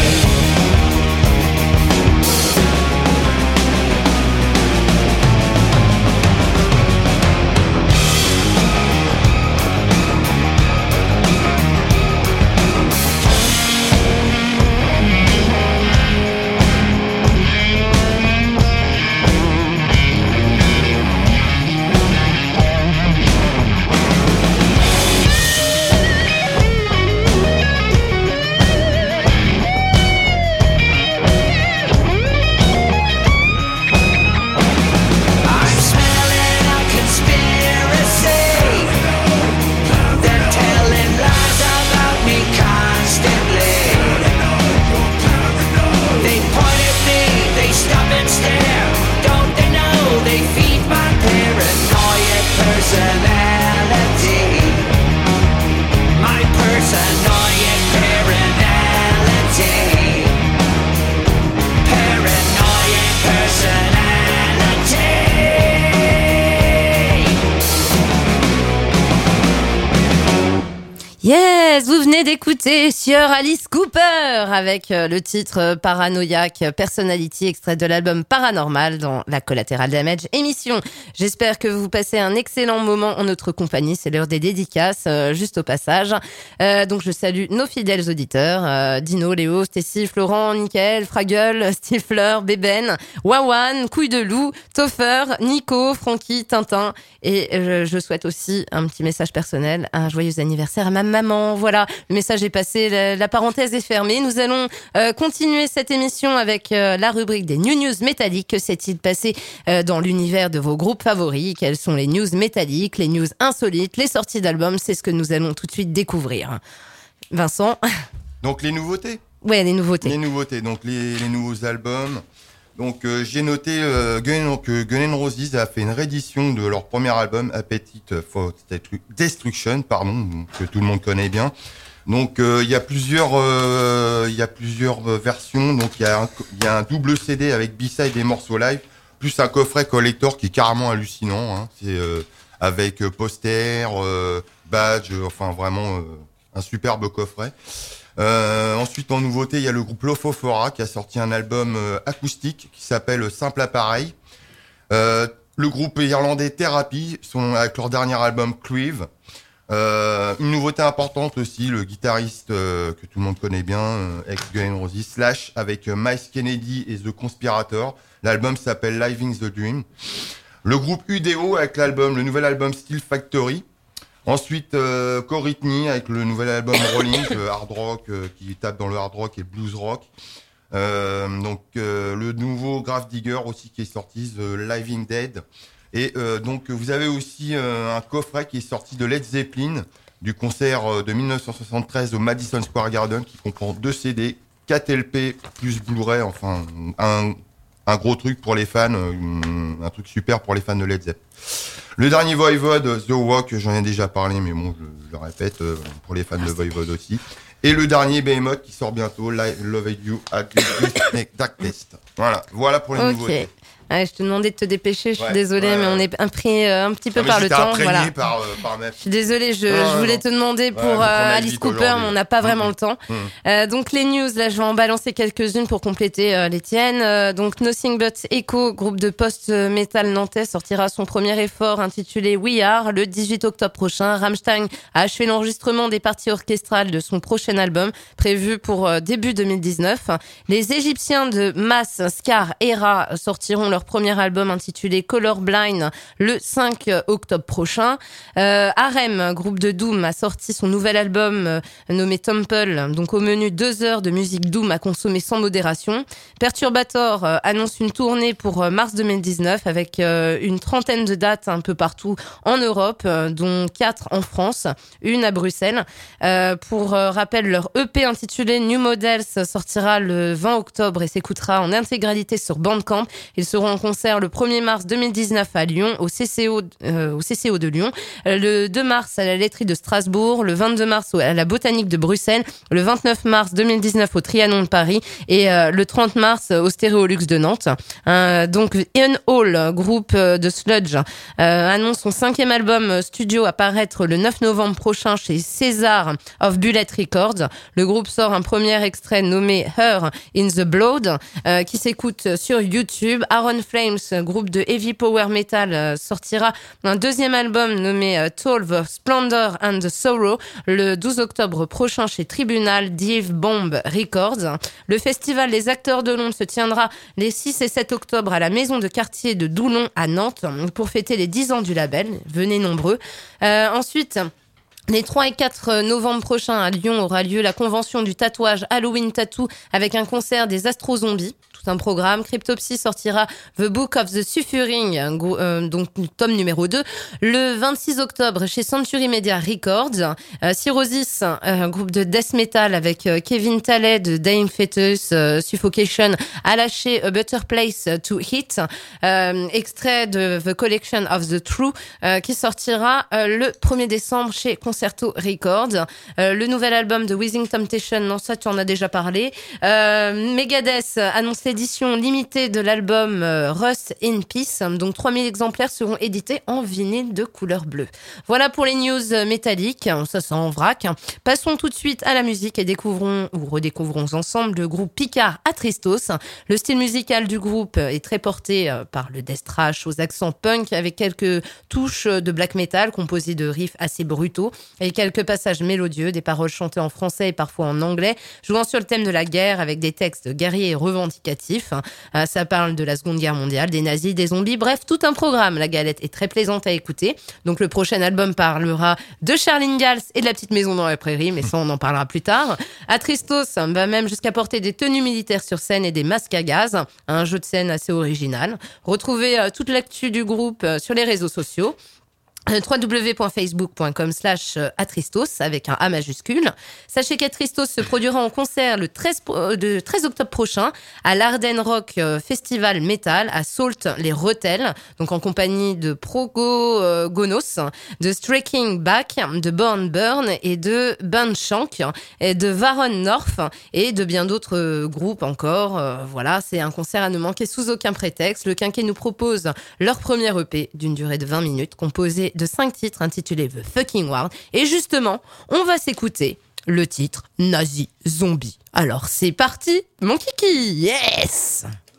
Yes, vous venez d'écouter Sieur Alice Cooper avec le titre Paranoïaque Personality, extrait de l'album Paranormal dans la Collateral Damage émission. J'espère que vous passez un excellent moment en notre compagnie. C'est l'heure des dédicaces, euh, juste au passage. Euh, donc je salue nos fidèles auditeurs, euh, Dino, Léo, Stécie, Florent, Nickel, Fraggle, Stifler, Bébène, Wawan, Couille de Loup, Toffer, Nico, Francky, Tintin. Et je, je souhaite aussi un petit message personnel, un joyeux anniversaire à ma maman. Voilà, le message est passé, la, la parenthèse est fermée. Nous allons euh, continuer cette émission avec euh, la rubrique des New News métalliques. Que s'est-il passé euh, dans l'univers de vos groupes favoris? Quelles sont les news métalliques, les news insolites, les sorties d'albums? C'est ce que nous allons tout de suite découvrir. Vincent? Donc les nouveautés. Ouais, les nouveautés. Les nouveautés, donc les, les nouveaux albums. Donc euh, j'ai noté euh, Gun, que Guns N' Roses a fait une réédition de leur premier album Appetite for Destruction, pardon, que tout le monde connaît bien. Donc euh, il y a plusieurs euh, il y a plusieurs versions. Donc il y a un, il y a un double C D avec B-side et morceaux live, plus un coffret collector qui est carrément hallucinant. Hein. C'est euh, avec poster, euh, badge, enfin vraiment euh, un superbe coffret. Euh, ensuite, en nouveauté, il y a le groupe Lofofora qui a sorti un album euh, acoustique qui s'appelle Simple Appareil. Euh, le groupe irlandais Therapy, sont avec leur dernier album Cleave. Euh, une nouveauté importante aussi, le guitariste euh, que tout le monde connaît bien, euh, ex Guns N' Roses, Slash, avec euh, Miles Kennedy et The Conspirator. L'album s'appelle Living the Dream. Le groupe U D O avec l'album, le nouvel album Steel Factory. Ensuite, euh, Coritney avec le nouvel album Rolling, euh, hard rock, euh, qui tape dans le hard rock et le blues rock. Euh, donc, euh, le nouveau Grave Digger aussi qui est sorti, The Living Dead. Et euh, donc, vous avez aussi euh, un coffret qui est sorti de Led Zeppelin, du concert de dix-neuf cent soixante-treize au Madison Square Garden, qui comprend deux C D, quatre L P plus Blu-ray, enfin, un, un gros truc pour les fans, un truc super pour les fans de Led Zeppelin. Le dernier Voivode, The Walk, j'en ai déjà parlé, mais bon, je, je le répète, euh, pour les fans de Voivode aussi. Et le dernier Behemoth qui sort bientôt, Love You at the Dark Test. Voilà, voilà pour les okay. nouveautés. Ah, je te demandais de te dépêcher, je suis ouais, désolée, ouais, mais ouais. on est pris euh, un petit peu non, par le temps. Voilà. Par, euh, par je suis désolée, je, non, je voulais non. te demander pour ouais, euh, Alice Cooper, mais on n'a pas vraiment mmh, le temps. Mmh. Euh, donc les news, là, je vais en balancer quelques-unes pour compléter euh, les tiennes. Euh, donc Nothing But Echo, groupe de post-metal nantais, sortira son premier effort intitulé We Are le dix-huit octobre prochain. Rammstein a achevé l'enregistrement des parties orchestrales de son prochain album, prévu pour euh, début deux mille dix-neuf. Les Égyptiens de Mass, Scar, Hera sortiront leur premier album intitulé Colorblind le cinq octobre prochain. Euh, Harem, groupe de Doom, a sorti son nouvel album euh, nommé Temple. Donc au menu deux heures de musique Doom à consommer sans modération. Perturbator euh, annonce une tournée pour euh, mars deux mille dix-neuf avec euh, une trentaine de dates un peu partout en Europe, euh, dont quatre en France, une à Bruxelles. Euh, pour euh, rappel, leur E P intitulé New Models sortira le vingt octobre et s'écoutera en intégralité sur Bandcamp. Ils seront seront en concert le premier mars deux mille dix-neuf à Lyon, au C C O, euh, au C C O de Lyon, le deux mars à la laiterie de Strasbourg, le vingt-deux mars à la Botanique de Bruxelles, le vingt-neuf mars deux mille dix-neuf au Trianon de Paris et euh, le trente mars au Stéréolux de Nantes. Euh, donc Ian Hall, groupe de sludge, euh, annonce son cinquième album studio à paraître le neuf novembre prochain chez César of Bullet Records. Le groupe sort un premier extrait nommé Her in the Blood euh, qui s'écoute sur YouTube. Aaron Flames, groupe de heavy power metal, euh, sortira un deuxième album nommé euh, Toll the Splendor and the Sorrow le douze octobre prochain chez Tribunal Dive Bomb Records. Le festival Les Acteurs de l'Ombre se tiendra les six et sept octobre à la maison de quartier de Doulon à Nantes pour fêter les dix ans du label. Venez nombreux. Euh, ensuite... Les trois et quatre novembre prochains à Lyon aura lieu la convention du tatouage Halloween Tattoo avec un concert des Astro Zombies. Tout un programme. Cryptopsy sortira The Book of the Suffering, euh, donc tome numéro deux, le vingt-six octobre chez Century Media Records. Euh, Cirrhosis, euh, un groupe de death metal avec euh, Kevin Talley de Dying Fetus, euh, Suffocation, a lâché A Better Place to Hit, euh, extrait de The Collection of the True, euh, qui sortira euh, le premier décembre chez Concerto Records. Euh, le nouvel album de Withing Temptation, non, ça tu en as déjà parlé. Euh, Megadeth annonce l'édition limitée de l'album euh, Rust in Peace. Donc trois mille exemplaires seront édités en vinyle de couleur bleue. Voilà pour les news métalliques. Ça, c'est en vrac. Passons tout de suite à la musique et découvrons ou redécouvrons ensemble le groupe Picard Atristos. Le style musical du groupe est très porté par le death thrash aux accents punk avec quelques touches de black metal composées de riffs assez brutaux et quelques passages mélodieux, des paroles chantées en français et parfois en anglais, jouant sur le thème de la guerre avec des textes guerriers et revendicatifs. Ça parle de la Seconde Guerre mondiale, des nazis, des zombies, bref, tout un programme. La galette est très plaisante à écouter. Donc le prochain album parlera de Charles Ingalls et de la petite maison dans la prairie, mais ça on en parlera plus tard. Atristos va même jusqu'à porter des tenues militaires sur scène et des masques à gaz, un jeu de scène assez original. Retrouvez euh, toute l'actu du groupe euh, sur les réseaux sociaux. w w w point facebook point com slash Atristos avec un A majuscule. Sachez qu'Atristos se produira en concert le treize, le treize octobre prochain à l'Ardennes Rock Festival Metal à Sault les Retelles, donc en compagnie de Progo euh, Gonos, de Striking Back, de Born Burn et de Bandshank et de Varon North et de bien d'autres groupes encore. Euh, voilà, c'est un concert à ne manquer sous aucun prétexte. Le Quinquet nous propose leur premier E P d'une durée de vingt minutes composé de cinq titres intitulés The Fucking World. Et justement, on va s'écouter le titre Nazi Zombie. Alors c'est parti, mon kiki, yes!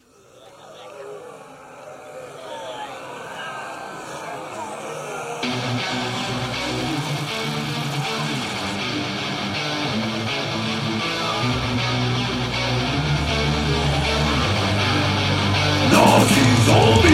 Nazi Zombie!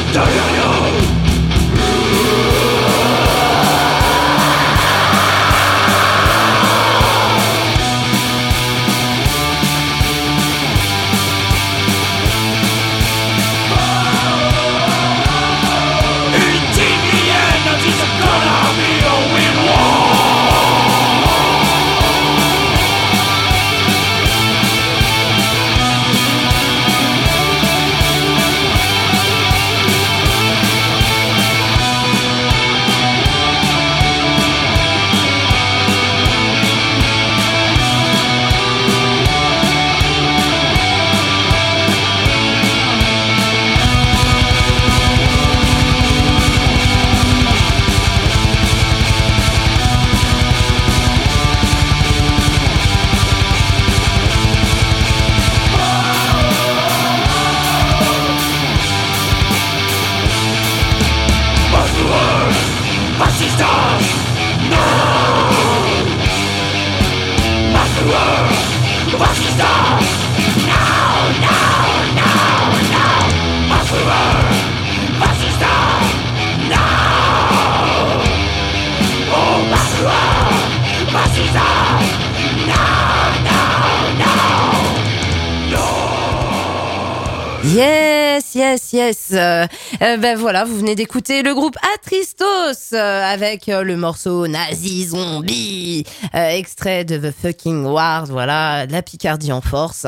Yes, yes, yes. Euh, euh, ben voilà, vous venez d'écouter le groupe Atristos euh, avec euh, le morceau Nazi Zombie, euh, extrait de The Fucking Ward. Voilà, la Picardie en force.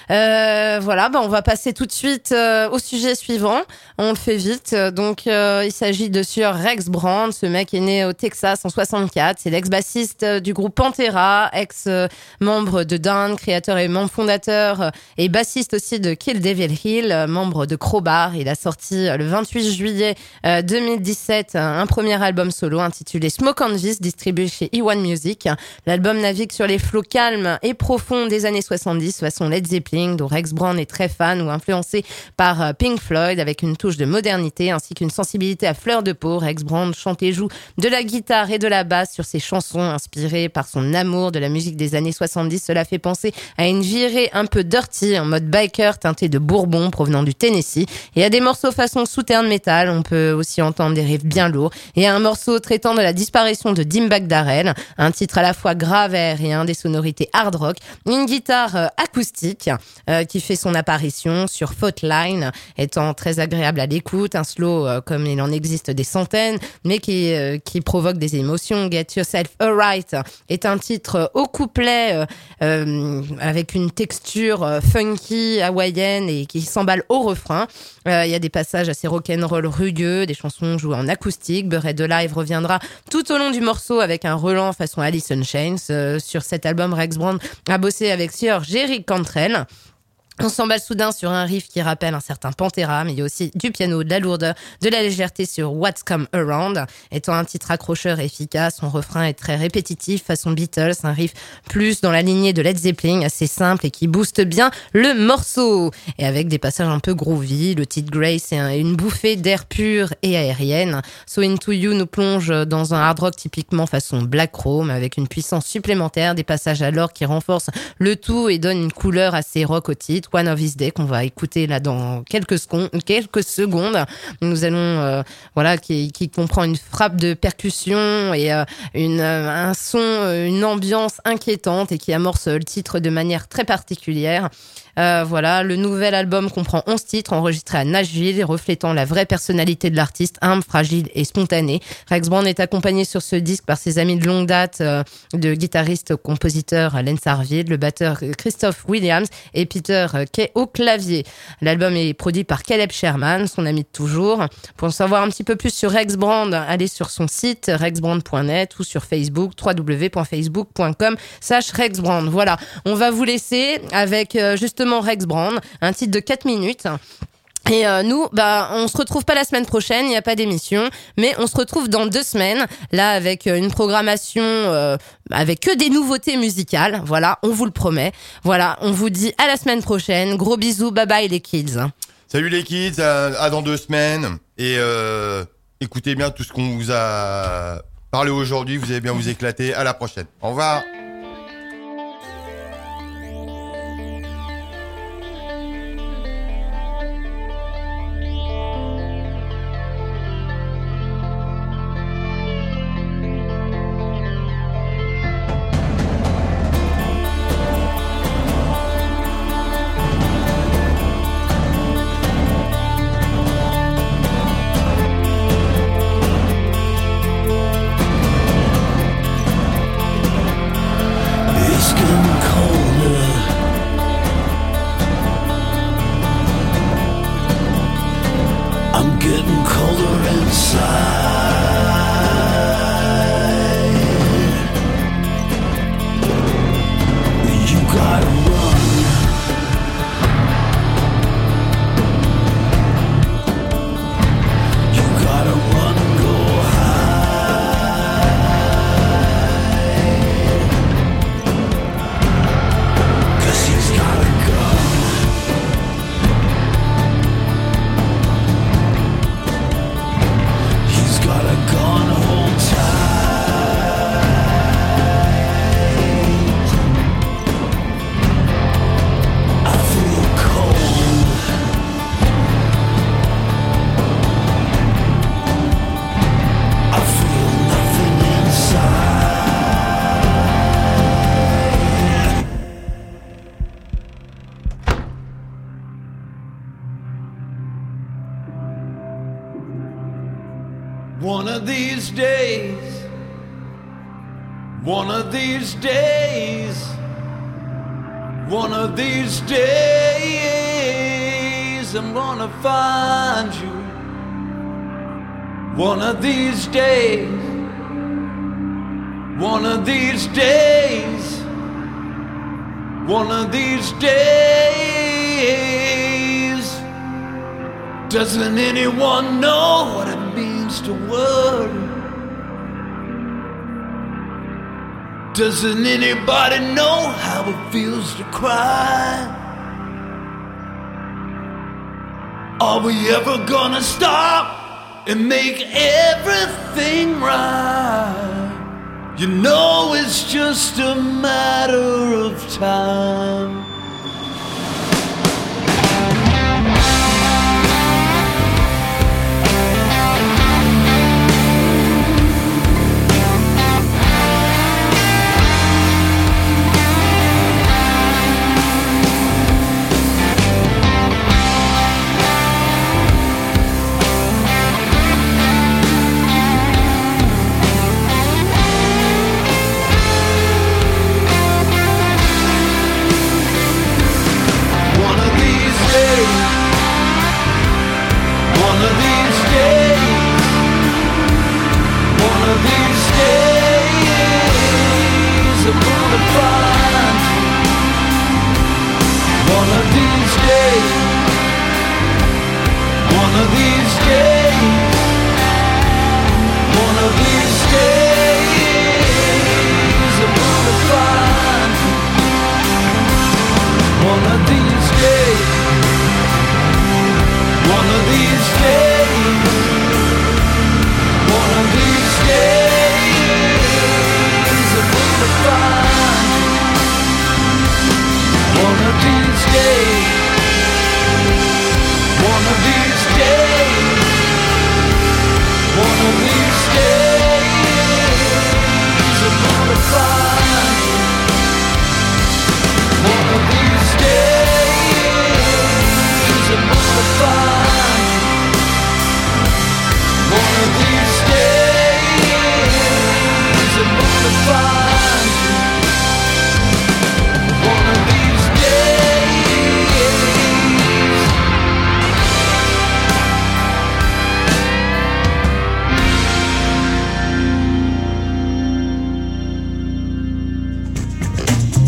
Euh, voilà, ben on va passer tout de suite euh, au sujet suivant. On le fait vite. Donc, euh, il s'agit de Sir Rex Brand. Ce mec est né au Texas en soixante-quatre. C'est l'ex-bassiste du groupe Pantera, ex-membre de Dawn, créateur et membre fondateur et bassiste aussi de Kill Devil Hill, membre de Crowbar. Il a sorti le vingt-huit juillet deux mille dix-sept un premier album solo intitulé Smoke and Vis, distribué chez E un Music. L'album navigue sur les flots calmes et profonds des années soixante-dix, façon Led Zeppelin, dont Rex Brand est très fan ou influencé par Pink Floyd, avec une touche de modernité ainsi qu'une sensibilité à fleur de peau. Rex Brand chante et joue de la guitare et de la basse sur ses chansons inspirées par son amour de la musique des années soixante-dix. Cela fait penser à une virée un peu dirty en mode biker teinté de bourbon provenant du Tennessee, et à des morceaux façon southern metal. On peut aussi entendre des riffs bien lourds, et à un morceau traitant de la disparition de Dimebag Darrell, un titre à la fois grave et aérien, des sonorités hard rock, une guitare euh, acoustique euh, qui fait son apparition sur Fault Line, étant très agréable à l'écoute, un slow euh, comme il en existe des centaines, mais qui euh, qui provoque des émotions. Get Yourself Alright est un titre au couplet euh, euh, avec une texture euh, funky hawaïenne et qui s'emballe au refrain. Il euh, y a des passages assez rock'n'roll rugueux, des chansons jouées en acoustique. Buried Alive reviendra tout au long du morceau avec un relent façon Alice in Chains. Euh, sur cet album, Rex Brand a bossé avec Sir Jerry Cantrell. On s'emballe soudain sur un riff qui rappelle un certain Pantera, mais il y a aussi du piano, de la lourdeur, de la légèreté sur What's Come Around. Étant un titre accrocheur et efficace, son refrain est très répétitif, façon Beatles, un riff plus dans la lignée de Led Zeppelin, assez simple et qui booste bien le morceau. Et avec des passages un peu groovy, le titre Grace est une bouffée d'air pur et aérienne. So Into You nous plonge dans un hard rock typiquement façon Black Chrome, avec une puissance supplémentaire, des passages à l'orgue qui renforcent le tout et donnent une couleur assez rock au titre. One of His Day qu'on va écouter là dans quelques secondes. Quelques secondes. Nous allons euh, voilà qui, qui comprend une frappe de percussion et euh, une euh, un son, une ambiance inquiétante et qui amorce le titre de manière très particulière. Euh, voilà, le nouvel album comprend onze titres enregistrés à Nashville, reflétant la vraie personnalité de l'artiste, humble, fragile et spontané. Rex Brand est accompagné sur ce disque par ses amis de longue date, euh, de guitariste-compositeur Lance Arvid, le batteur Christoph Williams et Peter Kay au clavier. L'album est produit par Caleb Sherman, son ami de toujours. Pour en savoir un petit peu plus sur Rex Brand, allez sur son site rex brand point net ou sur Facebook w w w point facebook point com slash rex brand. Voilà, on va vous laisser avec euh, justement Rex Brand, un titre de quatre minutes. Et euh, nous, bah, on se retrouve pas la semaine prochaine, il n'y a pas d'émission, mais on se retrouve dans deux semaines, là avec une programmation euh, avec que des nouveautés musicales. Voilà, on vous le promet. Voilà, on vous dit à la semaine prochaine. Gros bisous, bye bye les kids. Salut les kids, à, à dans deux semaines. Et euh, écoutez bien tout ce qu'on vous a parlé aujourd'hui, vous allez bien vous éclater. À la prochaine. Au revoir. deeper inside. You gotta run. You gotta run and go hide. 'Cause he's got a gun. He's got a gun, hold tight. I feel cold. I feel nothing inside. One of these days, one of these days, one of these days, I'm gonna find you. One of these days, one of these days, one of these days. Doesn't anyone know what it means to worry? Doesn't anybody know how it feels to cry? Are we ever gonna stop and make everything right? You know it's just a matter of time.